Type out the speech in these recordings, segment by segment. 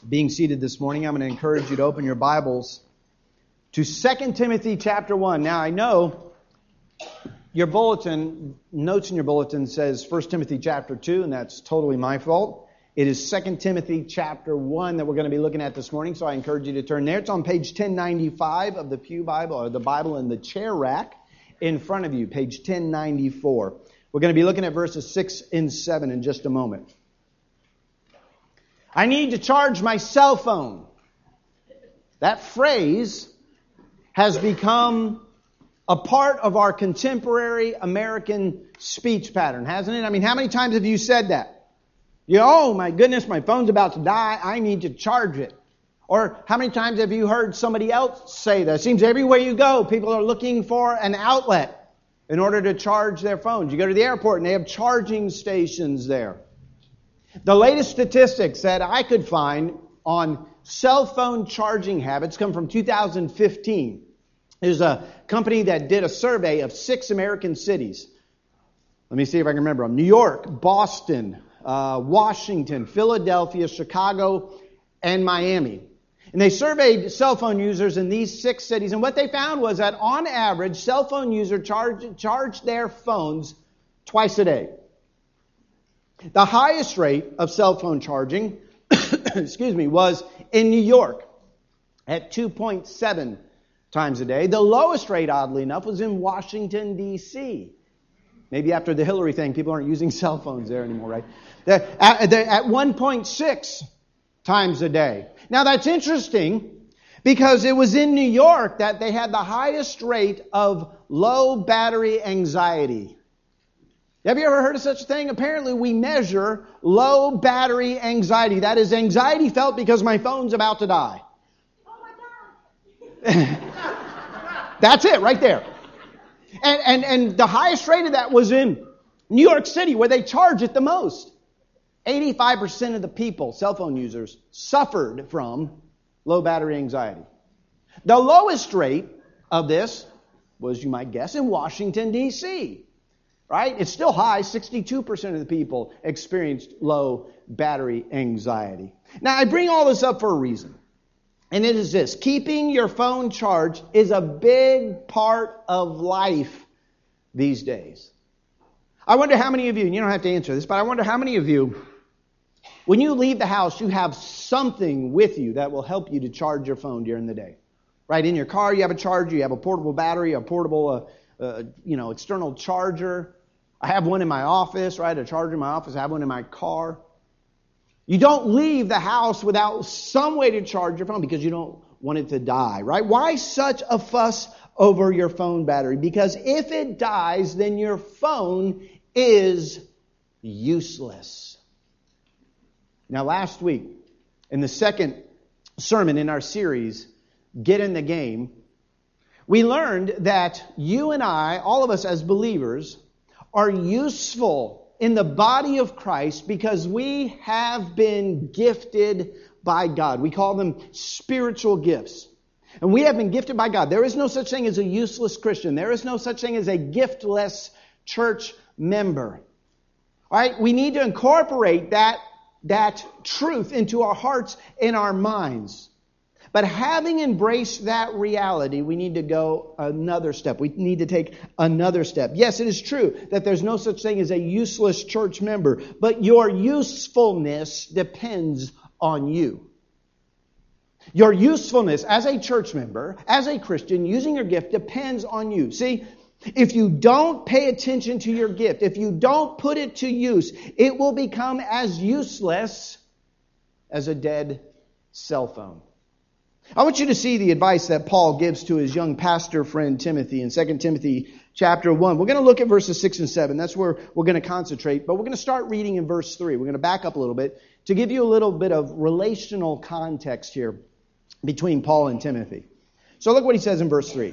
being seated this morning, I'm going to encourage you to open your Bibles to 2 Timothy chapter 1. Now, I know your bulletin, notes in your bulletin says 1 Timothy chapter 2, and that's totally my fault. It is 2 Timothy chapter 1 that we're going to be looking at this morning, so I encourage you to turn there. It's on page 1095 of the Pew Bible, or the Bible in the chair rack in front of you, page 1094. We're going to be looking at verses 6 and 7 in just a moment. I need to charge my cell phone. That phrase has become a part of our contemporary American speech pattern, hasn't it? I mean, how many times have you said that? Oh my goodness, my phone's about to die. I need to charge it. Or how many times have you heard somebody else say that? It seems everywhere you go, people are looking for an outlet in order to charge their phones. You go to the airport and they have charging stations there. The latest statistics that I could find on cell phone charging habits come from 2015. There's a company that did a survey of 6 American cities. Let me see if I can remember them. New York, Boston, Washington, Philadelphia, Chicago, and Miami. And they surveyed cell phone users in these 6 cities. And what they found was that on average, cell phone users charged their phones twice a day. The highest rate of cell phone charging, was in New York at 2.7 times a day. The lowest rate, oddly enough, was in Washington, D.C. Maybe after the Hillary thing, people aren't using cell phones there anymore, right? At 1.6 times a day. Now that's interesting because it was in New York that they had the highest rate of low battery anxiety. Have you ever heard of such a thing? Apparently we measure low battery anxiety. That is anxiety felt because my phone's about to die. Oh my God. That's it right there. And the highest rate of that was in New York City where they charge it the most. 85% of the people, cell phone users, suffered from low battery anxiety. The lowest rate of this was, you might guess, in Washington, D.C. Right? It's still high. 62% of the people experienced low battery anxiety. Now, I bring all this up for a reason. And it is this. Keeping your phone charged is a big part of life these days. I wonder how many of you, and you don't have to answer this, but I wonder how many of you, when you leave the house, you have something with you that will help you to charge your phone during the day. Right? In your car, you have a charger, you have a portable battery, a portable external charger. I have one in my office, right? A charger in my office. I have one in my car. You don't leave the house without some way to charge your phone because you don't want it to die, right? Why such a fuss over your phone battery? Because if it dies, then your phone is useless. Now, last week, in the second sermon in our series, Get in the Game, we learned that you and I, all of us as believers, are useful in the body of Christ because we have been gifted by God. We call them spiritual gifts. And we have been gifted by God. There is no such thing as a useless Christian. There is no such thing as a giftless church member. All right? We need to incorporate that truth into our hearts and our minds. But having embraced that reality, we need to go another step. We need to take another step. Yes, it is true that there's no such thing as a useless church member, but your usefulness depends on you. Your usefulness as a church member, as a Christian, using your gift depends on you. See, if you don't pay attention to your gift, if you don't put it to use, it will become as useless as a dead cell phone. I want you to see the advice that Paul gives to his young pastor friend Timothy in 2 Timothy chapter 1. We're going to look at verses 6 and 7. That's where we're going to concentrate. But we're going to start reading in verse 3. We're going to back up a little bit to give you a little bit of relational context here between Paul and Timothy. So look what he says in verse 3.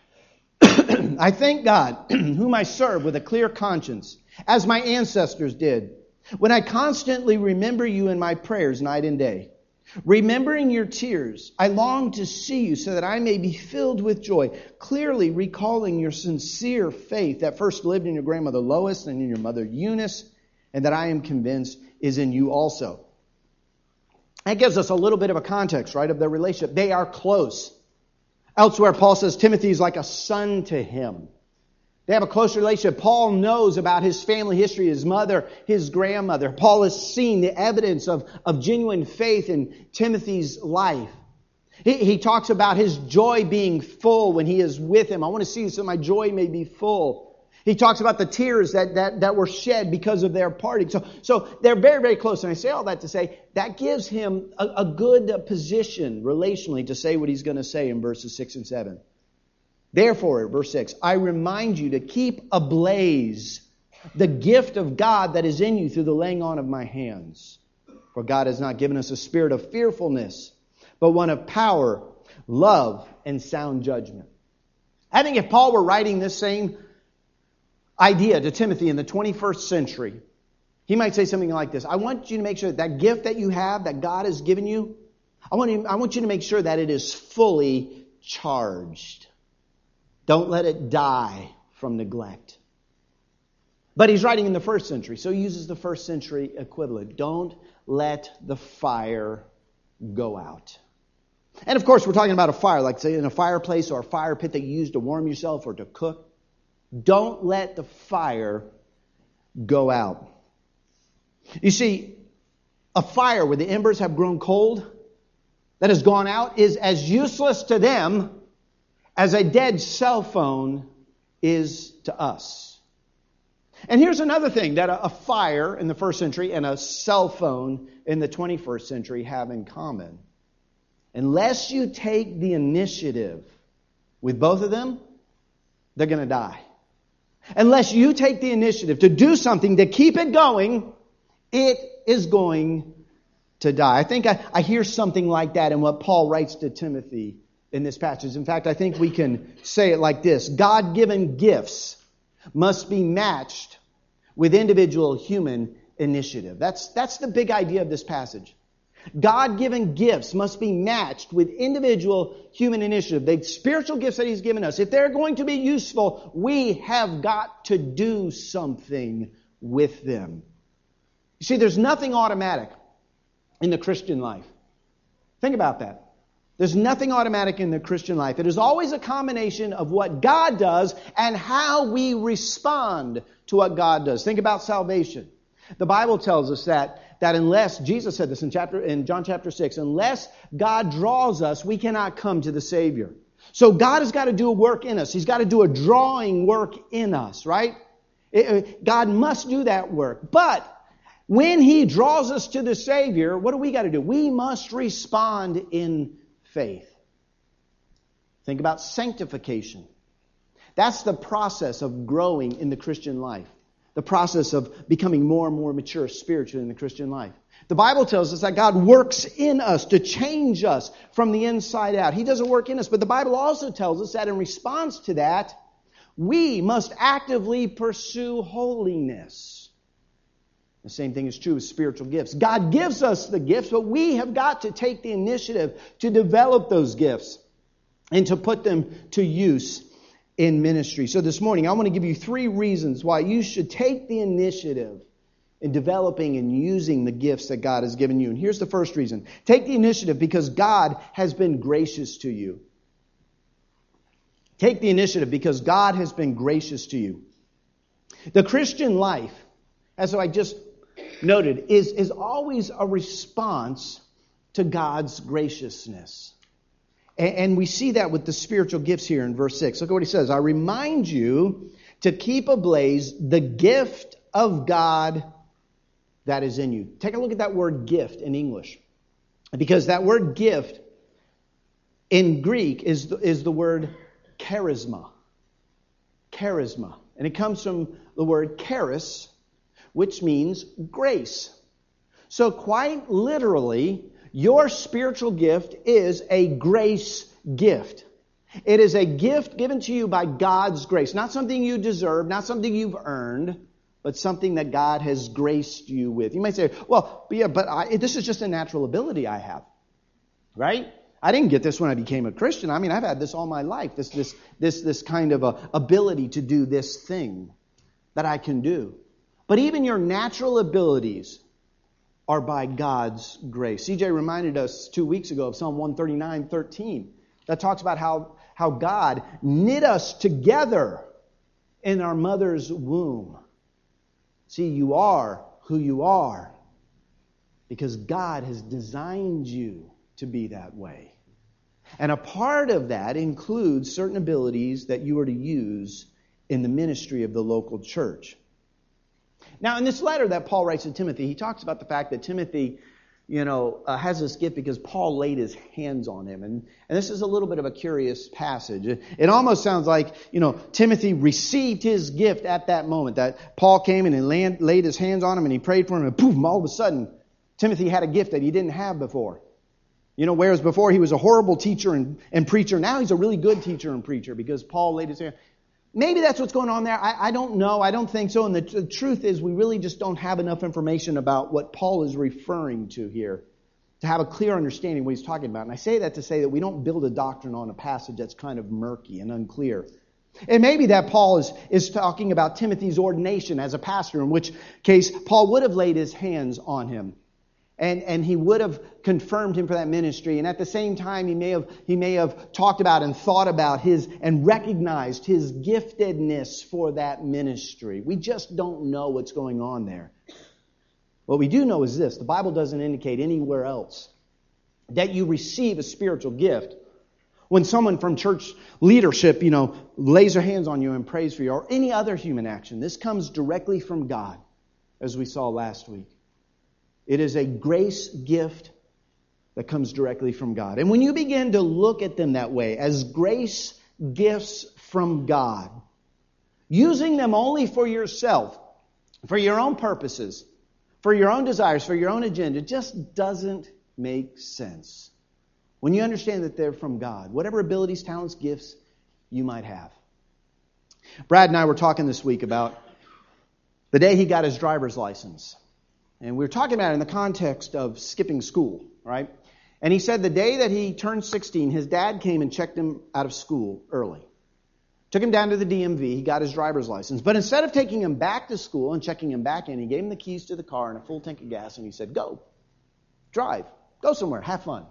I thank God, whom I serve with a clear conscience, as my ancestors did, when I constantly remember you in my prayers night and day. Remembering your tears, I long to see you so that I may be filled with joy, clearly recalling your sincere faith that first lived in your grandmother Lois and in your mother Eunice, and that I am convinced is in you also. That gives us a little bit of a context, right, of their relationship. They are close. Elsewhere, Paul says Timothy is like a son to him. They have a close relationship. Paul knows about his family history, his mother, his grandmother. Paul has seen the evidence of genuine faith in Timothy's life. He talks about his joy being full when he is with him. I want to see you so my joy may be full. He talks about the tears that were shed because of their parting. So they're very, very close. And I say all that to say that gives him a good position relationally to say what he's going to say in verses 6 and 7. Therefore, verse 6, I remind you to keep ablaze the gift of God that is in you through the laying on of my hands. For God has not given us a spirit of fearfulness, but one of power, love, and sound judgment. I think if Paul were writing this same idea to Timothy in the 21st century, he might say something like this. I want you to make sure that gift that you have, that God has given you, I want you to make sure that it is fully charged. Don't let it die from neglect. But he's writing in the first century, so he uses the first century equivalent. Don't let the fire go out. And of course, we're talking about a fire, like say in a fireplace or a fire pit that you use to warm yourself or to cook. Don't let the fire go out. You see, a fire where the embers have grown cold, that has gone out, is as useless to them as a dead cell phone is to us. And here's another thing that a fire in the first century and a cell phone in the 21st century have in common. Unless you take the initiative with both of them, they're going to die. Unless you take the initiative to do something to keep it going, it is going to die. I think I hear something like that in what Paul writes to Timothy in this passage. In fact, I think we can say it like this. God-given gifts must be matched with individual human initiative. That's the big idea of this passage. God-given gifts must be matched with individual human initiative. The spiritual gifts that He's given us, if they're going to be useful, we have got to do something with them. You see, there's nothing automatic in the Christian life. Think about that. There's nothing automatic in the Christian life. It is always a combination of what God does and how we respond to what God does. Think about salvation. The Bible tells us that unless, Jesus said this in John chapter 6, unless God draws us, we cannot come to the Savior. So God has got to do a work in us. He's got to do a drawing work in us, right? God must do that work. But when He draws us to the Savior, what do we got to do? We must respond in faith. Think about sanctification. That's the process of growing in the Christian life. The process of becoming more and more mature spiritually in the Christian life. The Bible tells us that God works in us to change us from the inside out. He doesn't work in us, but the Bible also tells us that in response to that, we must actively pursue holiness. The same thing is true with spiritual gifts. God gives us the gifts, but we have got to take the initiative to develop those gifts and to put them to use in ministry. So this morning, I want to give you 3 reasons why you should take the initiative in developing and using the gifts that God has given you. And here's the first reason. Take the initiative because God has been gracious to you. Take the initiative because God has been gracious to you. The Christian life, as I just noted, is always a response to God's graciousness. And we see that with the spiritual gifts here in verse 6. Look at what he says. I remind you to keep ablaze the gift of God that is in you. Take a look at that word gift in English. Because that word gift in Greek is the word charisma. Charisma. And it comes from the word charis, which means grace. So quite literally, your spiritual gift is a grace gift. It is a gift given to you by God's grace. Not something you deserve, not something you've earned, but something that God has graced you with. You might say, well, yeah, but this is just a natural ability I have. Right? I didn't get this when I became a Christian. I mean, I've had this all my life. This kind of ability to do this thing that I can do. But even your natural abilities are by God's grace. CJ reminded us 2 weeks ago of Psalm 139:13. That talks about how God knit us together in our mother's womb. See, you are who you are because God has designed you to be that way. And a part of that includes certain abilities that you are to use in the ministry of the local church. Now, in this letter that Paul writes to Timothy, he talks about the fact that Timothy, has this gift because Paul laid his hands on him. And this is a little bit of a curious passage. It almost sounds like, Timothy received his gift at that moment. That Paul came in and laid his hands on him and he prayed for him. And boom, all of a sudden, Timothy had a gift that he didn't have before. Whereas before he was a horrible teacher and preacher, now he's a really good teacher and preacher because Paul laid his hands. Maybe that's what's going on there. I don't know. I don't think so. And the truth is we really just don't have enough information about what Paul is referring to here to have a clear understanding of what he's talking about. And I say that to say that we don't build a doctrine on a passage that's kind of murky and unclear. It may be that Paul is talking about Timothy's ordination as a pastor, in which case Paul would have laid his hands on him. And he would have confirmed him for that ministry. And at the same time, he may have talked about and thought about and recognized his giftedness for that ministry. We just don't know what's going on there. What we do know is this. The Bible doesn't indicate anywhere else that you receive a spiritual gift when someone from church leadership, lays their hands on you and prays for you, or any other human action. This comes directly from God, as we saw last week. It is a grace gift that comes directly from God. And when you begin to look at them that way, as grace gifts from God, using them only for yourself, for your own purposes, for your own desires, for your own agenda, just doesn't make sense. When you understand that they're from God, whatever abilities, talents, gifts you might have. Brad and I were talking this week about the day he got his driver's license. And we were talking about it in the context of skipping school, right? And he said the day that he turned 16, his dad came and checked him out of school early. Took him down to the DMV. He got his driver's license. But instead of taking him back to school and checking him back in, he gave him the keys to the car and a full tank of gas. And he said, go, drive, go somewhere, have fun.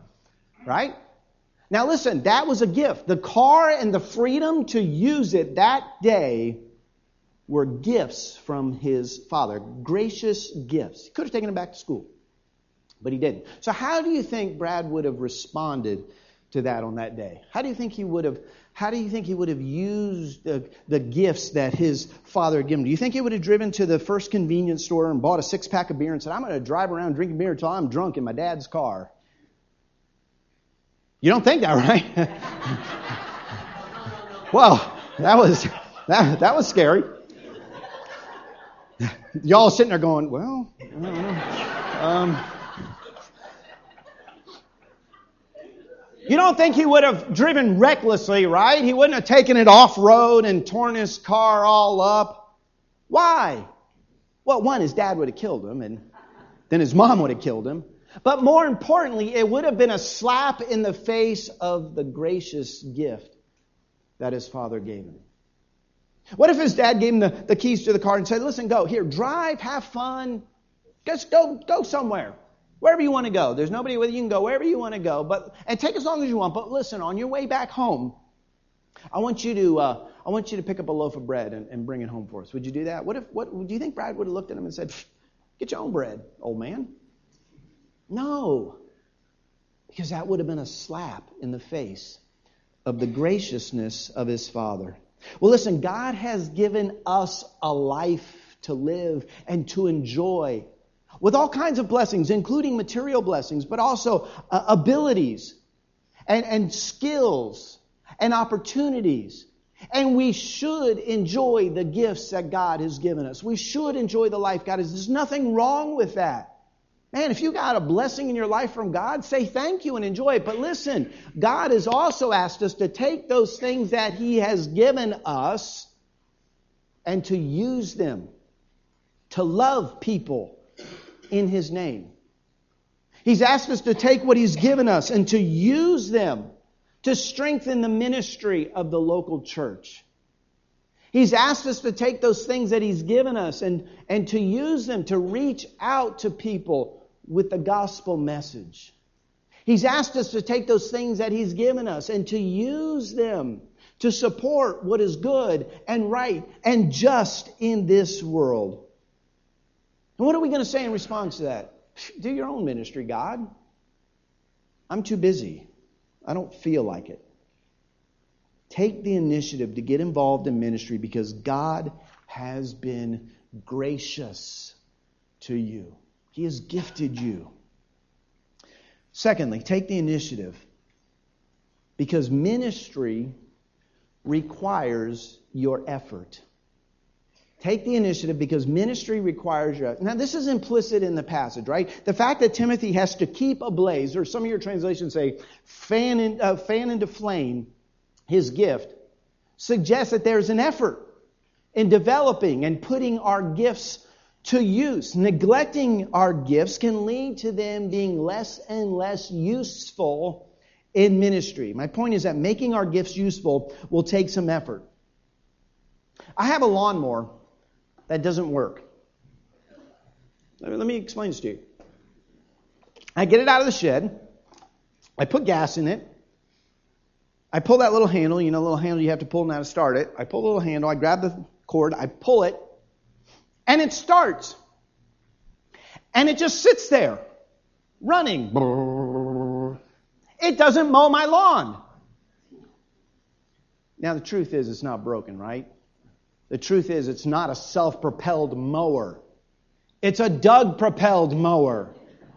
Right? Now listen, that was a gift. The car and the freedom to use it that day were gifts from his father. Gracious gifts. He could have taken him back to school, but he didn't. So how do you think Brad would have responded to that on that day? How do you think he would have used the gifts that his father had given him? Do you think he would have driven to the first convenience store and bought a 6-pack of beer and said, I'm going to drive around drinking beer until I'm drunk in my dad's car? You don't think that, right? Well, that was scary. Y'all sitting there going, well, I don't know. You don't think he would have driven recklessly, right? He wouldn't have taken it off-road and torn his car all up. Why? Well, one, his dad would have killed him, and then his mom would have killed him. But more importantly, it would have been a slap in the face of the gracious gift that his father gave him. What if his dad gave him the keys to the car and said, listen, go, here, drive, have fun, just go somewhere, wherever you want to go. There's nobody with you. You can go wherever you want to go, and take as long as you want. But listen, on your way back home, I want you to pick up a loaf of bread and bring it home for us. Would you do that? Do you think Brad would have looked at him and said, get your own bread, old man? No, because that would have been a slap in the face of the graciousness of his father. Well, listen, God has given us a life to live and to enjoy with all kinds of blessings, including material blessings, but also abilities and skills and opportunities. And we should enjoy the gifts that God has given us. We should enjoy the life God has. There's nothing wrong with that. Man, if you got a blessing in your life from God, say thank you and enjoy it. But listen, God has also asked us to take those things that He has given us and to use them to love people in His name. He's asked us to take what He's given us and to use them to strengthen the ministry of the local church. He's asked us to take those things that He's given us and to use them to reach out to people with the gospel message. He's asked us to take those things that He's given us and to use them to support what is good and right and just in this world. And what are we going to say in response to that? Do your own ministry, God. I'm too busy. I don't feel like it. Take the initiative to get involved in ministry because God has been gracious to you. He has gifted you. Secondly, take the initiative because ministry requires your effort. Take the initiative because ministry requires your effort. Now, this is implicit in the passage, right? The fact that Timothy has to keep ablaze, or some of your translations say fan into flame, his gift, suggests that there's an effort in developing and putting our gifts to use. Neglecting our gifts can lead to them being less and less useful in ministry. My point is that making our gifts useful will take some effort. I have a lawnmower that doesn't work. Let me explain this to you. I get it out of the shed. I put gas in it. I pull that little handle, the little handle you have to pull now to start it. I pull the little handle, I grab the cord, I pull it, and it starts. And it just sits there, running. It doesn't mow my lawn. Now the truth is it's not broken, right? The truth is it's not a self-propelled mower. It's a Doug-propelled mower.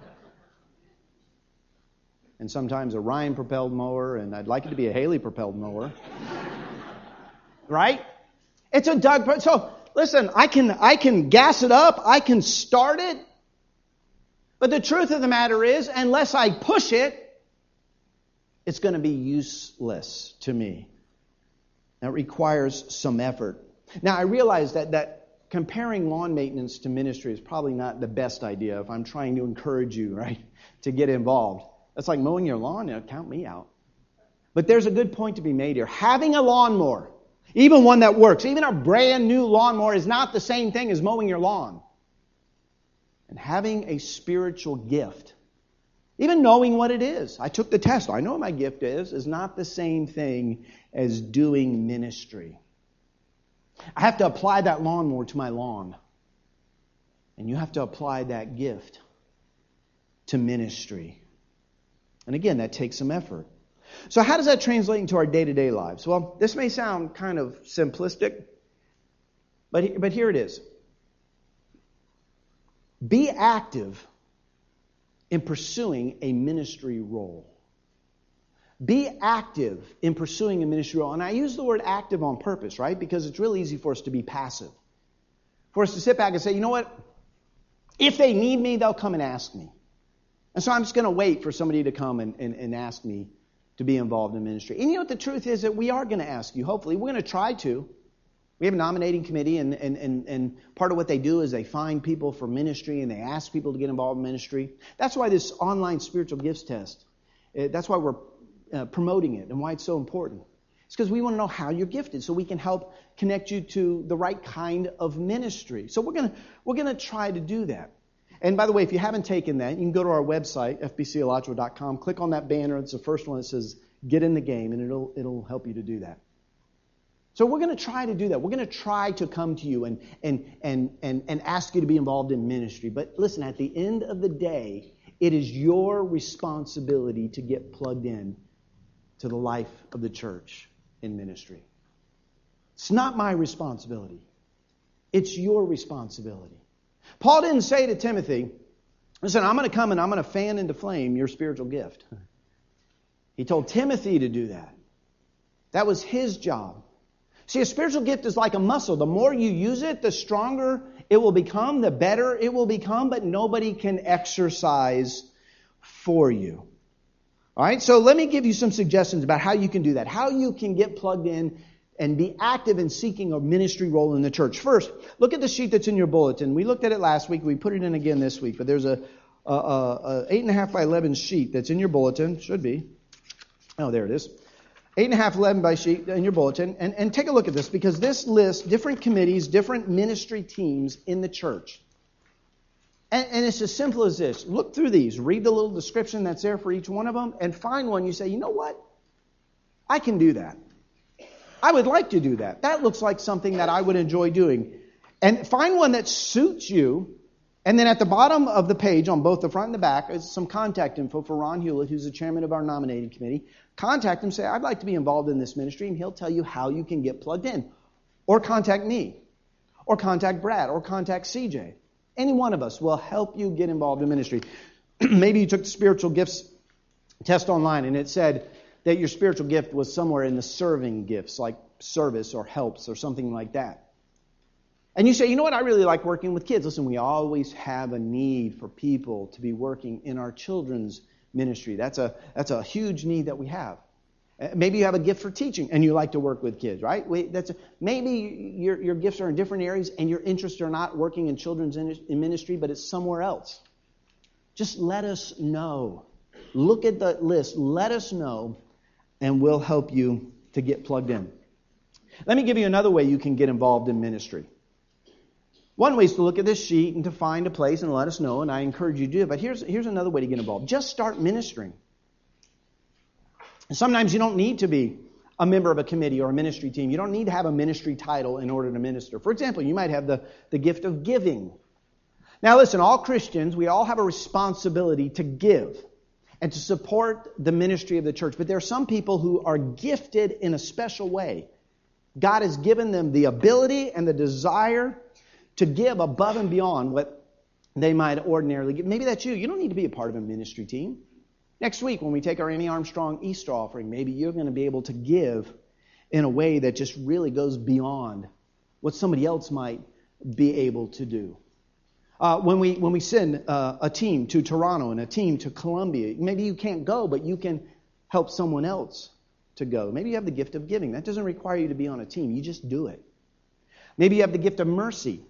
And sometimes a Ryan-propelled mower, and I'd like it to be a Haley-propelled mower. Right? It's a Doug. So, listen, I can gas it up, I can start it, but the truth of the matter is, unless I push it, it's going to be useless to me. That requires some effort. Now, I realize that comparing lawn maintenance to ministry is probably not the best idea if I'm trying to encourage you, right, to get involved. That's like mowing your lawn, count me out. But there's a good point to be made here. Having a lawnmower, even one that works, even a brand new lawnmower is not the same thing as mowing your lawn. And having a spiritual gift, even knowing what it is. I took the test. I know what my gift is not the same thing as doing ministry. I have to apply that lawnmower to my lawn. And you have to apply that gift to ministry. And again, that takes some effort. So how does that translate into our day-to-day lives? Well, this may sound kind of simplistic, but here it is. Be active in pursuing a ministry role. Be active in pursuing a ministry role. And I use the word active on purpose, right? Because it's really easy for us to be passive. For us to sit back and say, you know what? If they need me, they'll come and ask me. And so I'm just going to wait for somebody to come and ask me to be involved in ministry. And you know what the truth is? That we are going to ask you, hopefully. We're going to try to. We have a nominating committee, and part of what they do is they find people for ministry, and they ask people to get involved in ministry. That's why this online spiritual gifts test, that's why we're promoting it and why it's so important. It's because we want to know how you're gifted so we can help connect you to the right kind of ministry. So we're going to try to do that. And by the way, if you haven't taken that, you can go to our website, fbcalachua.com, click on that banner. It's the first one that says, get in the game, and it'll help you to do that. So we're going to try to do that. We're going to try to come to you and ask you to be involved in ministry. But listen, at the end of the day, it is your responsibility to get plugged in to the life of the church in ministry. It's not my responsibility. It's your responsibility. Paul didn't say to Timothy, listen, I'm going to come and I'm going to fan into flame your spiritual gift. He told Timothy to do that. That was his job. See, a spiritual gift is like a muscle. The more you use it, the stronger it will become, the better it will become, but nobody can exercise for you. All right, so let me give you some suggestions about how you can do that, how you can get plugged in and be active in seeking a ministry role in the church. First, look at the sheet that's in your bulletin. We looked at it last week. We put it in again this week, but there's a 8.5 by 11 sheet that's in your bulletin. Should be. Oh, there it is. 8.5, 11 by sheet in your bulletin, and take a look at this, because this lists different committees, different ministry teams in the church. And it's as simple as this. Look through these. Read the little description that's there for each one of them, and find one you say, you know what? I can do that. I would like to do that. That looks like something that I would enjoy doing. And find one that suits you. And then at the bottom of the page, on both the front and the back, is some contact info for Ron Hewlett, who's the chairman of our nominating committee. Contact him, say, I'd like to be involved in this ministry, and he'll tell you how you can get plugged in. Or contact me. Or contact Brad. Or contact CJ. Any one of us will help you get involved in ministry. Maybe you took the spiritual gifts test online, and it said that your spiritual gift was somewhere in the serving gifts, like service or helps or something like that. And you say, you know what, I really like working with kids. Listen, we always have a need for people to be working in our children's ministry. That's a huge need that we have. Maybe you have a gift for teaching and you like to work with kids, right? Maybe your gifts are in different areas and your interests are not working in children's ministry, but it's somewhere else. Just let us know. Look at the list. Let us know, and we'll help you to get plugged in. Let me give you another way you can get involved in ministry. One way is to look at this sheet and to find a place and let us know, and I encourage you to do it. But here's another way to get involved. Just start ministering. Sometimes you don't need to be a member of a committee or a ministry team. You don't need to have a ministry title in order to minister. For example, you might have the gift of giving. Now listen, all Christians, we all have a responsibility to give and to support the ministry of the church. But there are some people who are gifted in a special way. God has given them the ability and the desire to give above and beyond what they might ordinarily give. Maybe that's you. You don't need to be a part of a ministry team. Next week, when we take our Annie Armstrong Easter offering, maybe you're going to be able to give in a way that just really goes beyond what somebody else might be able to do. When we send a team to Toronto and a team to Columbia, maybe you can't go, but you can help someone else to go. Maybe you have the gift of giving. That doesn't require you to be on a team. You just do it. Maybe you have the gift of mercy.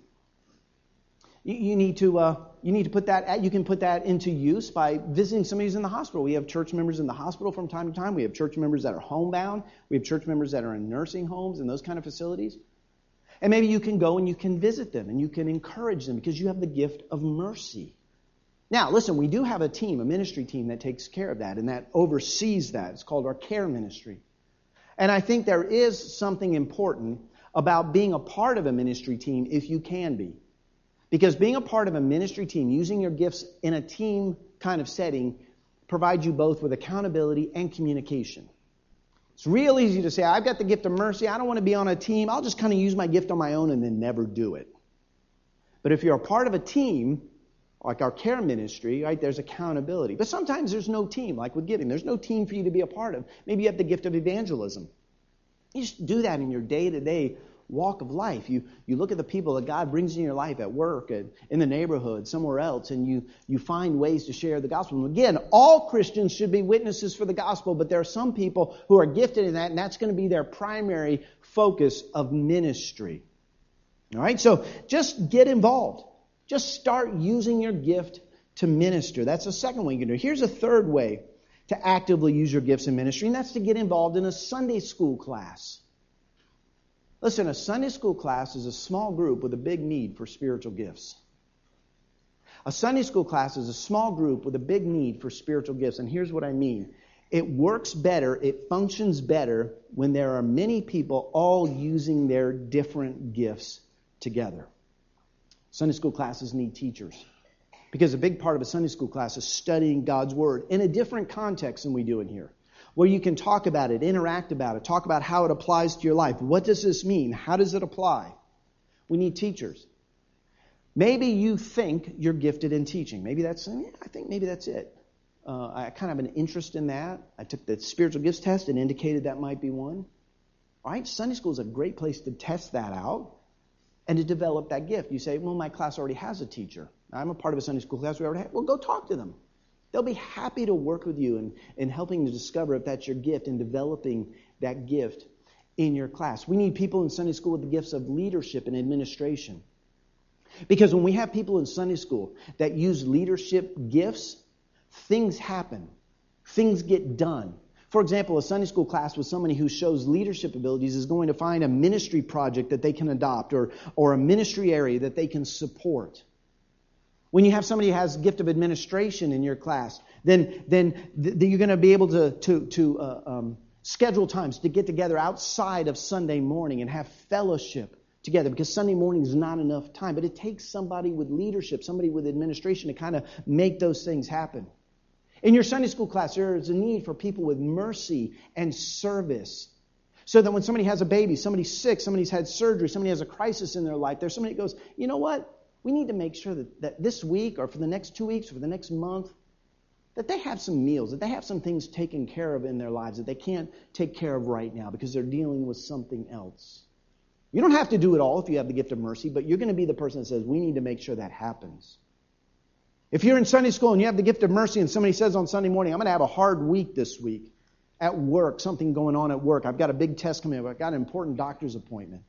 You need to put that. You can put that into use by visiting somebody who's in the hospital. We have church members in the hospital from time to time. We have church members that are homebound. We have church members that are in nursing homes and those kind of facilities. And maybe you can go and you can visit them and you can encourage them because you have the gift of mercy. Now, listen, we do have a team, a ministry team that takes care of that and that oversees that. It's called our care ministry. And I think there is something important about being a part of a ministry team if you can be. Because being a part of a ministry team, using your gifts in a team kind of setting, provides you both with accountability and communication. It's real easy to say, I've got the gift of mercy, I don't want to be on a team, I'll just kind of use my gift on my own and then never do it. But if you're a part of a team, like our care ministry, right, there's accountability. But sometimes there's no team, like with giving. There's no team for you to be a part of. Maybe you have the gift of evangelism. You just do that in your day-to-day walk of life. You look at the people that God brings in your life at work, and in the neighborhood, somewhere else, and you find ways to share the gospel. And again, all Christians should be witnesses for the gospel, but there are some people who are gifted in that, and that's going to be their primary focus of ministry. All right, so just get involved. Just start using your gift to minister. That's the second way you can do it. Here's a third way to actively use your gifts in ministry, and that's to get involved in a Sunday school class. Listen, a Sunday school class is a small group with a big need for spiritual gifts. A Sunday school class is a small group with a big need for spiritual gifts. And here's what I mean. It works better, it functions better when there are many people all using their different gifts together. Sunday school classes need teachers. Because a big part of a Sunday school class is studying God's Word in a different context than we do in here. Where you can talk about it, interact about it, talk about how it applies to your life. What does this mean? How does it apply? We need teachers. Maybe you think you're gifted in teaching. I think maybe that's it. I kind of have an interest in that. I took the spiritual gifts test and indicated that might be one. All right, Sunday school is a great place to test that out and to develop that gift. You say, well, my class already has a teacher. I'm a part of a Sunday school class we already have. Well, go talk to them. They'll be happy to work with you in helping to discover if that's your gift and developing that gift in your class. We need people in Sunday school with the gifts of leadership and administration. Because when we have people in Sunday school that use leadership gifts, things happen. Things get done. For example, a Sunday school class with somebody who shows leadership abilities is going to find a ministry project that they can adopt or a ministry area that they can support. When you have somebody who has a gift of administration in your class, then you're going to be able to schedule times to get together outside of Sunday morning and have fellowship together, because Sunday morning is not enough time. But it takes somebody with leadership, somebody with administration to kind of make those things happen. In your Sunday school class, there is a need for people with mercy and service, so that when somebody has a baby, somebody's sick, somebody's had surgery, somebody has a crisis in their life, there's somebody that goes, you know what? We need to make sure that this week or for the next 2 weeks or for the next month, that they have some meals, that they have some things taken care of in their lives that they can't take care of right now because they're dealing with something else. You don't have to do it all if you have the gift of mercy, but you're going to be the person that says, we need to make sure that happens. If you're in Sunday school and you have the gift of mercy and somebody says on Sunday morning, I'm going to have a hard week this week at work, something going on at work, I've got a big test coming up, I've got an important doctor's appointment.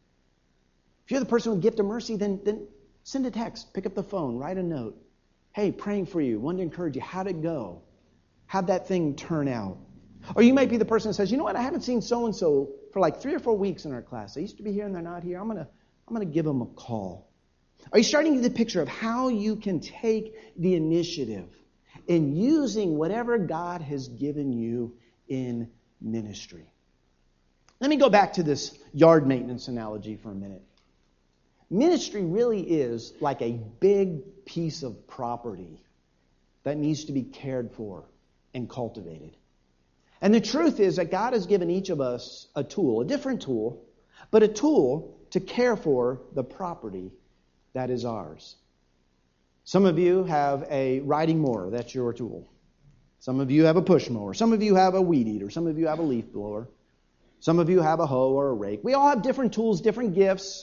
If you're the person with the gift of mercy, then send a text, pick up the phone, write a note. Hey, praying for you, wanted to encourage you. How'd it go? How'd that thing turn out? Or you might be the person that says, you know what, I haven't seen so-and-so for like 3 or 4 weeks in our class. They used to be here and they're not here. I'm going to give them a call. Are you starting to get the picture of how you can take the initiative in using whatever God has given you in ministry? Let me go back to this yard maintenance analogy for a minute. Ministry really is like a big piece of property that needs to be cared for and cultivated. And the truth is that God has given each of us a tool, a different tool, but a tool to care for the property that is ours. Some of you have a riding mower. That's your tool. Some of you have a push mower. Some of you have a weed eater. Some of you have a leaf blower. Some of you have a hoe or a rake. We all have different tools, different gifts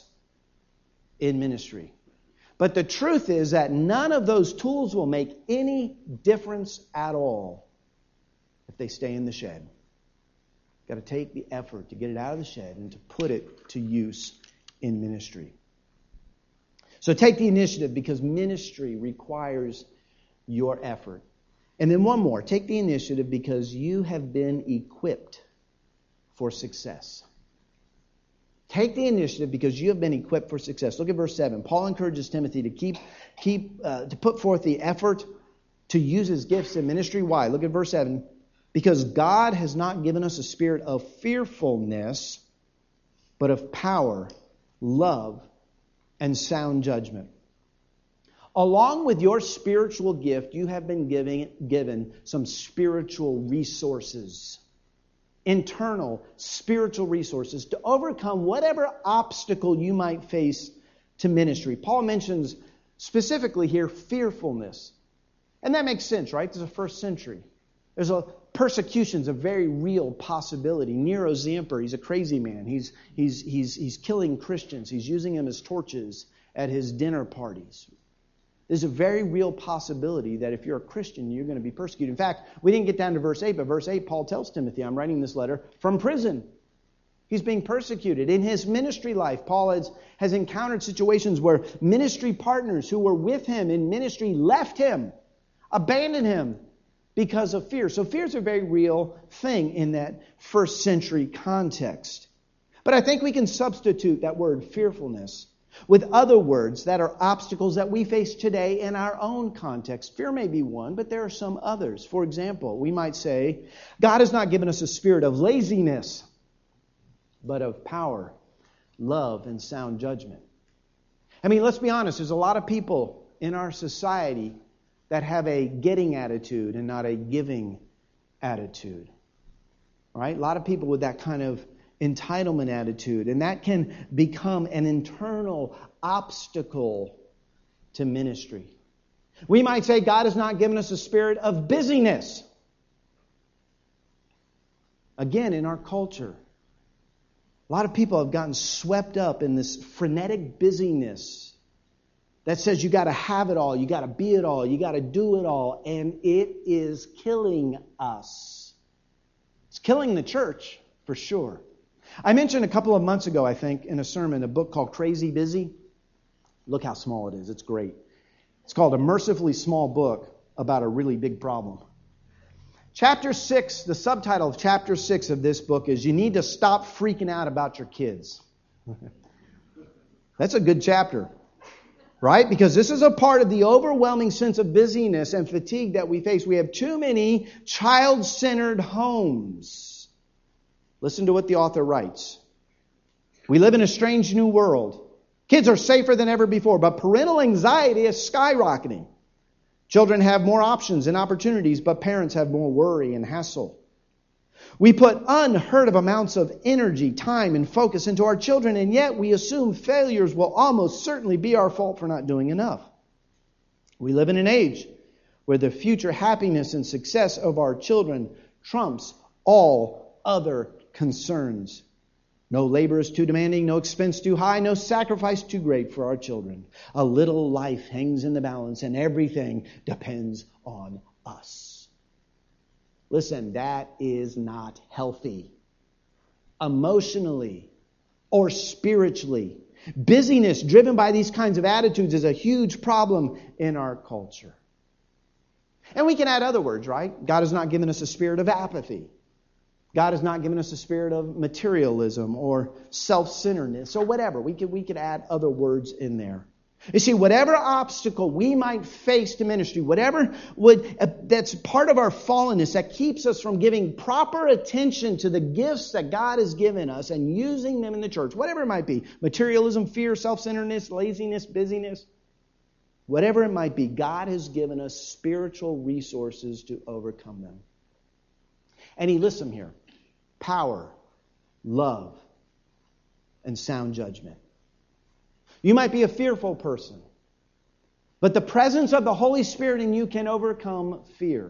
in ministry. But the truth is that none of those tools will make any difference at all if they stay in the shed. Got to take the effort to get it out of the shed and to put it to use in ministry. So take the initiative, because ministry requires your effort. And then one more. Take the initiative because you have been equipped for success. Take the initiative because you have been equipped for success. Look at verse 7. Paul encourages Timothy to to put forth the effort to use his gifts in ministry. Why? Look at verse 7. Because God has not given us a spirit of fearfulness, but of power, love, and sound judgment. Along with your spiritual gift, you have been given some spiritual resources. Internal spiritual resources to overcome whatever obstacle you might face to ministry. Paul mentions specifically here fearfulness. And that makes sense, right? This is the first century. Persecution's a very real possibility. Nero's the emperor. He's a crazy man. He's killing Christians. He's using them as torches at his dinner parties. There's a very real possibility that if you're a Christian, you're going to be persecuted. In fact, we didn't get down to verse 8, but verse 8, Paul tells Timothy, I'm writing this letter from prison. He's being persecuted. In his ministry life, Paul has encountered situations where ministry partners who were with him in ministry left him, abandoned him because of fear. So fear is a very real thing in that first century context. But I think we can substitute that word fearfulness with other words that are obstacles that we face today in our own context. Fear may be one, but there are some others. For example, we might say, God has not given us a spirit of laziness, but of power, love, and sound judgment. I mean, let's be honest, there's a lot of people in our society that have a getting attitude and not a giving attitude. Right? A lot of people with that kind of entitlement attitude, and that can become an internal obstacle to ministry. We might say God has not given us a spirit of busyness. Again, in our culture, a lot of people have gotten swept up in this frenetic busyness that says you got to have it all, you got to be it all, you got to do it all, and it is killing us. It's killing the church, for sure. I mentioned a couple of months ago, I think, in a sermon, a book called Crazy Busy. Look how small it is. It's great. It's called A Mercifully Small Book About a Really Big Problem. Chapter 6, the subtitle of chapter 6 of this book is You Need to Stop Freaking Out About Your Kids. That's a good chapter, right? Because this is a part of the overwhelming sense of busyness and fatigue that we face. We have too many child-centered homes. Listen to what the author writes. We live in a strange new world. Kids are safer than ever before, but parental anxiety is skyrocketing. Children have more options and opportunities, but parents have more worry and hassle. We put unheard of amounts of energy, time, and focus into our children, and yet we assume failures will almost certainly be our fault for not doing enough. We live in an age where the future happiness and success of our children trumps all other concerns. No labor is too demanding, no expense too high, no sacrifice too great for our children. A little life hangs in the balance and everything depends on us. Listen, that is not healthy. Emotionally or spiritually, busyness driven by these kinds of attitudes is a huge problem in our culture. And we can add other words, right? God has not given us a spirit of apathy. God has not given us a spirit of materialism or self-centeredness or whatever. We could add other words in there. You see, whatever obstacle we might face to ministry, whatever that's part of our fallenness that keeps us from giving proper attention to the gifts that God has given us and using them in the church, whatever it might be, materialism, fear, self-centeredness, laziness, busyness, whatever it might be, God has given us spiritual resources to overcome them. And He lists them here. Power, love, and sound judgment. You might be a fearful person, but the presence of the Holy Spirit in you can overcome fear.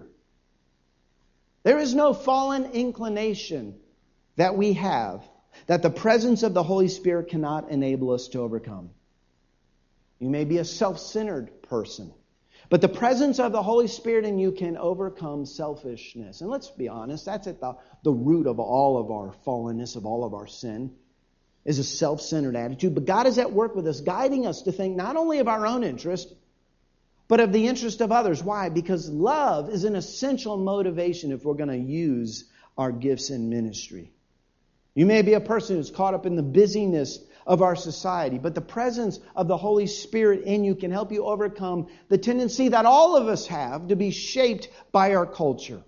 There is no fallen inclination that we have that the presence of the Holy Spirit cannot enable us to overcome. You may be a self-centered person, but the presence of the Holy Spirit in you can overcome selfishness. And let's be honest, that's at the root of all of our fallenness, of all of our sin, is a self-centered attitude. But God is at work with us, guiding us to think not only of our own interest, but of the interest of others. Why? Because love is an essential motivation if we're going to use our gifts in ministry. You may be a person who's caught up in the busyness of our society, but the presence of the Holy Spirit in you can help you overcome the tendency that all of us have to be shaped by our culture.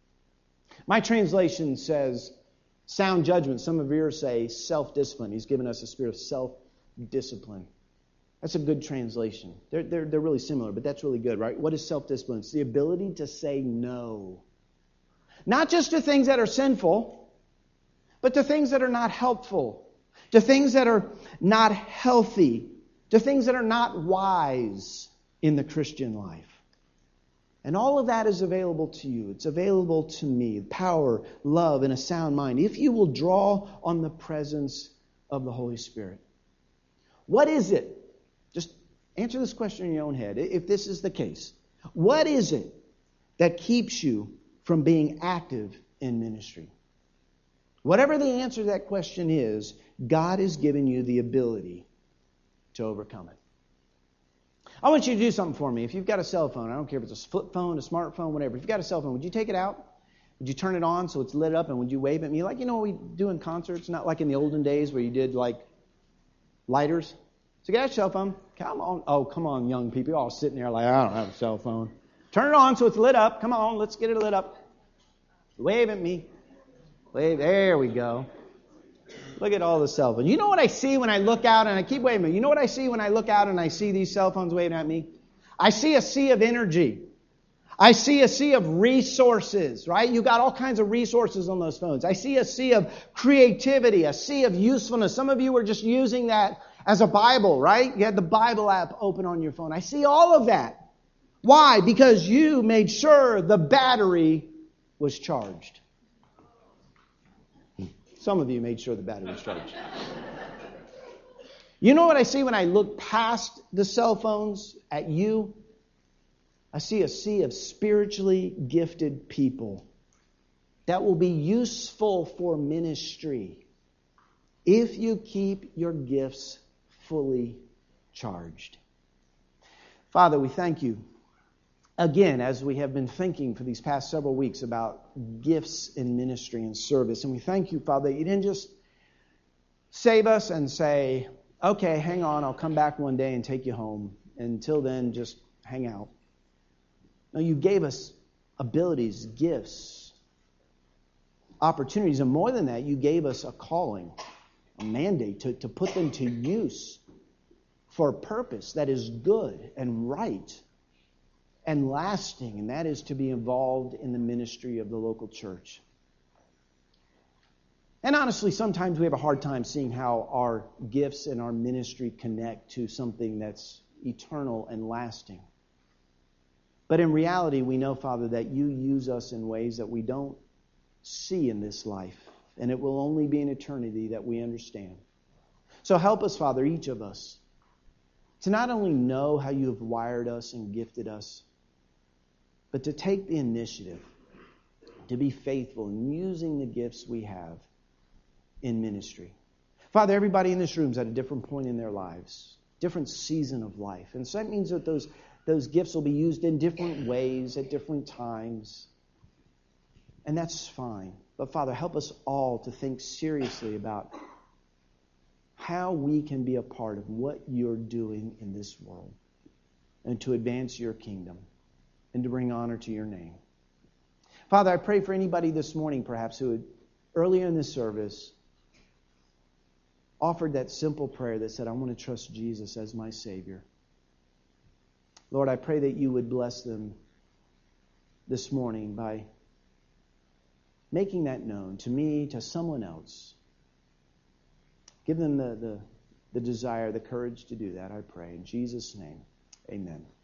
My translation says sound judgment. Some of yours say self-discipline. He's given us a spirit of self-discipline. That's a good translation. They're really similar, but that's really good, right? What is self-discipline? It's the ability to say no. Not just to things that are sinful, but to things that are not helpful, to things that are not healthy, to things that are not wise in the Christian life. And all of that is available to you. It's available to me. Power, love, and a sound mind. If you will draw on the presence of the Holy Spirit. What is it? Just answer this question in your own head. If this is the case, what is it that keeps you from being active in ministry? Whatever the answer to that question is, God has given you the ability to overcome it. I want you to do something for me. If you've got a cell phone, I don't care if it's a flip phone, a smartphone, whatever. If you've got a cell phone, would you take it out? Would you turn it on so it's lit up, and would you wave at me? Like, what we do in concerts, not like in the olden days where you did like lighters. So get out your cell phone. Come on. Oh, come on, young people. You're all sitting there like, I don't have a cell phone. Turn it on so it's lit up. Come on, let's get it lit up. Wave at me. Wave. There we go. Look at all the cell phones. You know what I see when I look out, and I keep waving. You know what I see when I look out and I see these cell phones waving at me? I see a sea of energy. I see a sea of resources, right? You got all kinds of resources on those phones. I see a sea of creativity, a sea of usefulness. Some of you are just using that as a Bible, right? You had the Bible app open on your phone. I see all of that. Why? Because you made sure the battery was charged. Some of you made sure the battery was charged. You know what I see when I look past the cell phones at you? I see a sea of spiritually gifted people that will be useful for ministry if you keep your gifts fully charged. Father, we thank you again, as we have been thinking for these past several weeks about gifts in ministry and service, and we thank you, Father, that you didn't just save us and say, okay, hang on, I'll come back one day and take you home. Until then, just hang out. No, you gave us abilities, gifts, opportunities, and more than that, you gave us a calling, a mandate to put them to use for a purpose that is good and right and lasting, and that is to be involved in the ministry of the local church. And honestly, sometimes we have a hard time seeing how our gifts and our ministry connect to something that's eternal and lasting. But in reality, we know, Father, that you use us in ways that we don't see in this life, and it will only be in eternity that we understand. So help us, Father, each of us, to not only know how you have wired us and gifted us, but to take the initiative to be faithful in using the gifts we have in ministry. Father, everybody in this room is at a different point in their lives, different season of life. And so that means that those gifts will be used in different ways at different times. And that's fine. But Father, help us all to think seriously about how we can be a part of what you're doing in this world and to advance your kingdom and to bring honor to your name. Father, I pray for anybody this morning perhaps who had, earlier in this service, offered that simple prayer that said, I want to trust Jesus as my Savior. Lord, I pray that you would bless them this morning by making that known to me, to someone else. Give them the desire, the courage to do that, I pray. In Jesus' name, amen.